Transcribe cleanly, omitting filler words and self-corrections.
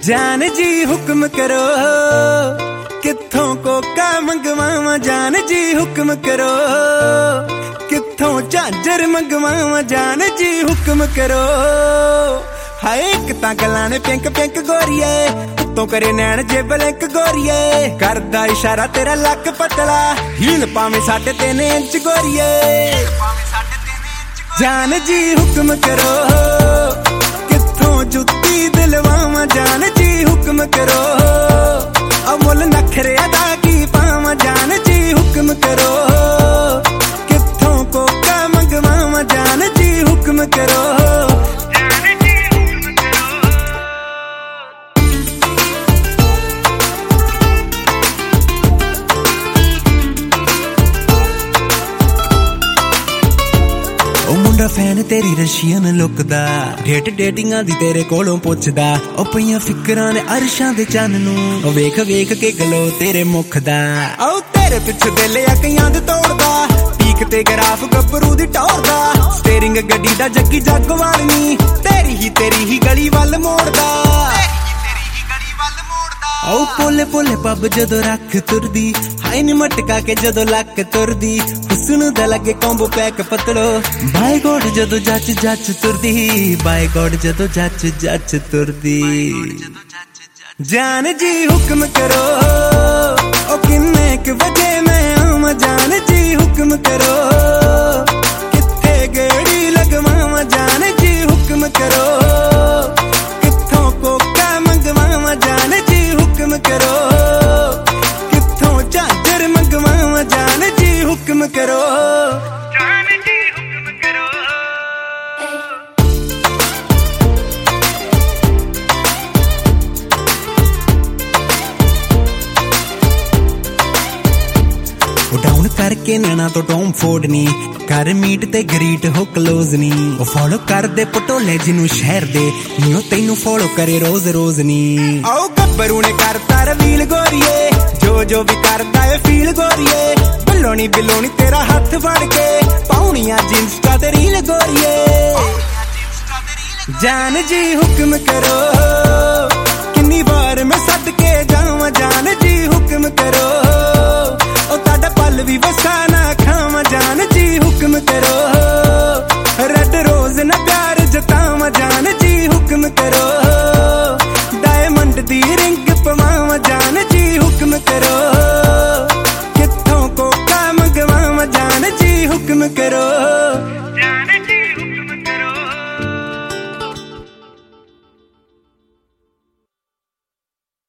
जान जी हुक्म करो, कित्थों कोका मंगवावा। जान जी हुक्म करो, कित्थों झांजर मंगवावा। जान जी हुक्म करो। हाय एक तां गल्लां ने पिंक पिंक गोरीए, उत्तों करे नैन जे ब्लैंक गोरीए। करदा इशारा तेरा लक पतला, हील पावे 3.5 इंच गोरीए। जान जी हुक्म करो, कित्थों जुत्ती दिलवावा। जान जी हुक्म करो, अमुल नखरे अदा की पावा। जान जी हुक्म करो, कित्थों कोका मंगवावा। जान जी हुक्म करो। मुंडा फैन तेरी रशियन लुक दा, डेटिंगां दी तेरे कोलों पुछदा। ओ पईयां फिकरां ने अरशां दे चन्न नूं, वेख वेख के गलो तेरे मुख दा। ओ तेरे पिछे दिल अखियां दे तोड़दा, पीक ते ग्राफ गब्बरू दी टोरदा। स्टीयरिंग गड्डी दा जग्गी जगवाल नी, तेरी ही गली वल मोड़दा। ओ पोले पोले पब जदों रख तुरदी, हाय नी मटका के जदों लक तुरदी। हुस्न दा लगे कॉम्बो पैक पतलो, बाय गॉड जदों जच तुरदी। बाय गॉड जदों जच तुरदी। जान जी हुक्म करो, ओ किन्ने क बजे मैं आवां। जान जी हुक्म करो, कित्थे गेड़ी लगवावां। जान जी हुक्म करो, कित्थों कोका मंगवावां। जान जी हुक्म करो, कित्थों झांजर मंगवावां। जान जी हुक्म करो। जान जी हुक्म करो। डाउन करके नैना तो टॉम फोड़नी, कर मीट ते ग्रीट हो क्लोज नी। ओ फॉलो कर दे पटोले जिनू शहर दे, नियो तैनू फॉलो करे रोज रोज नी। आओ गब्बरू ने करता रवील गोरीए, जो भी करदा है फील गोरीए। बिलोनी तेरा हाथ फड़ के, पाउनियां इंस्टा ते रील गोरीए। जान जी हुक्म करो, किन्नी बार मैं सद के जावां। जान जी हुक्म करो, ओ ताड़ा पल भी वसा ना खावां। जान जी हुक्म करो, रेड रोज ना प्यार जतावां। जान जी हुक्म करो, डायमंड दी रिंग पवावां। जान जी हुक्म करो, कित्थों कोका मंगवावां। जान जी हुक्म करो।